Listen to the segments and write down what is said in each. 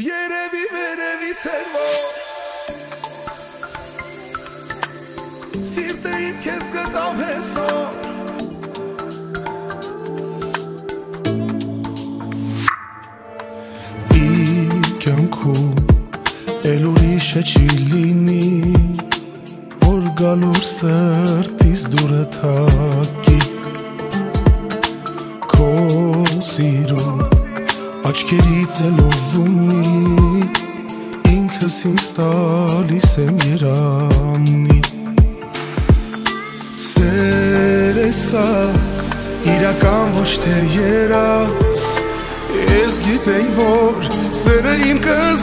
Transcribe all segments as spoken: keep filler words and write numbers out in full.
Երևի վերևից էր որ Սիրտը իմ քեզ գտավ հենց նոր Իմ կյանքում էլ ուրիշը չի լինի Որ գալուր սրտիս դուրը թակի Քո սիրուն Աչքերից ելով ունի Ինքս ինձ տալիս եմ երանի Սեր է սա իրական ոչ թե երաս Ես գիտեի որ սերը իմ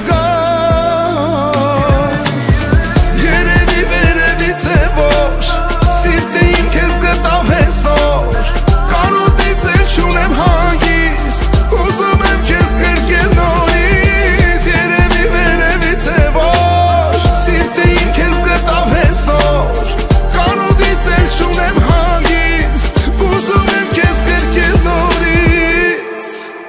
կզգաս Երևի վերևից է որ Սիրտը իմ քեզ գտավ հենց նոր Կարոտից էլ չունեմ հանգիստ Ուզում եմ քեզ կրկել նորից Երևի վերևից է որ Սիրտը իմ քեզ գտավ հենց նոր Կարոտից էլ չունեմ հանգիստ Ուզում եմ քեզ կրկել նորից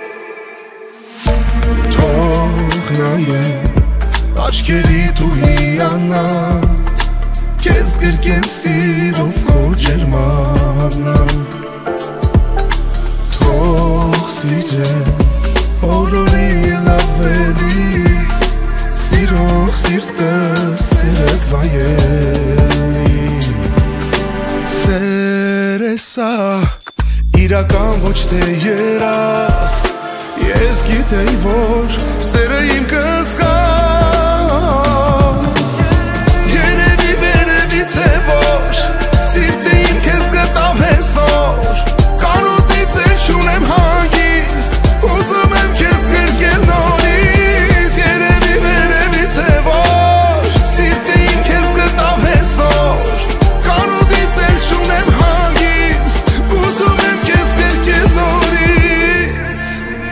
Թող նայեմ աչքերիդ ու հիանալ Քեզ կրկեմ սիրով քո ջերմանալ Թող սիրեմ օրորի ավելի Սիրող սիրտս սիրդ վայելի Սեր է սա իրական ոչ թե երաս Ես գիտեի որ սերը իմ կզգաս Երևի վերևից է որ Սիրտը իմ քեզ գտավ հենց նոր Կարոտից էլ չունեմ հանգիստ Ուզում եմ քեզ կրկել նորից Երևի վերևից է որ Սիրտը իմ քեզ գտավ հենց նոր Կարոտից էլ չունեմ հանգիստ Ուզում եմ քեզ կրկել նորից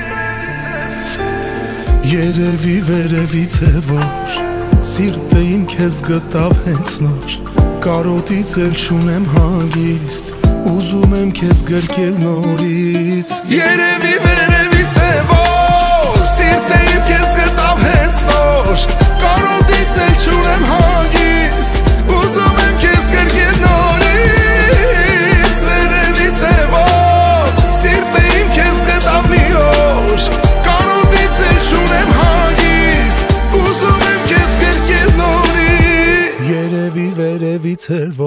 Երևի վերևից է որ Սիրտը իմ քեզ գտավ հենց նոր Կարոտից էլ չունեմ հանգիստ Ուզում եմ քեզ գրկել նորից Երևի վերևից է որ Սիրտը իմ քեզ գտավ հենց նոր Կարոտից էլ չունեմ հանգիստ Ուզում եմ քեզ գրկել նորից Վերևից է որ Սիրտը իմ քեզ գտավ մի օր Կարոտից էլ չունեմ հանգիստ Ուզում եմ քեզ գրկել նորից Երևի վերևից է որ